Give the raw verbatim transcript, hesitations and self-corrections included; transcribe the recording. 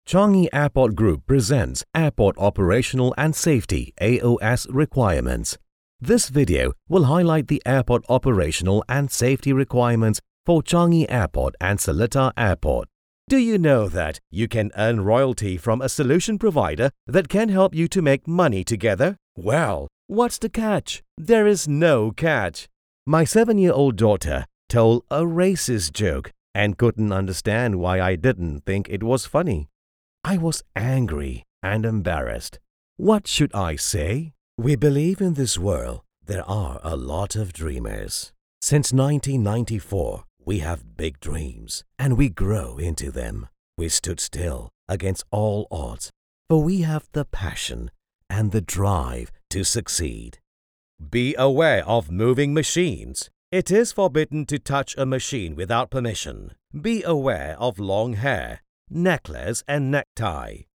Changi Airport Group presents Airport Operational and Safety A O S Requirements. This video will highlight the airport operational and safety requirements for Changi Airport and Seletar Airport. Do you know that you can earn royalty from a solution provider that can help you to make money together? Well, what's the catch? There is no catch. My seven-year-old daughter told a racist joke and couldn't understand why I didn't think it was funny. I was angry and embarrassed. What should I say? We believe in this world there are a lot of dreamers. Since nineteen ninety-four, we have big dreams and we grow into them. We stood still against all odds, for we have the passion and the drive to succeed. Be aware of moving machines. It is forbidden to touch a machine without permission. Be aware of long hair, necklace and necktie.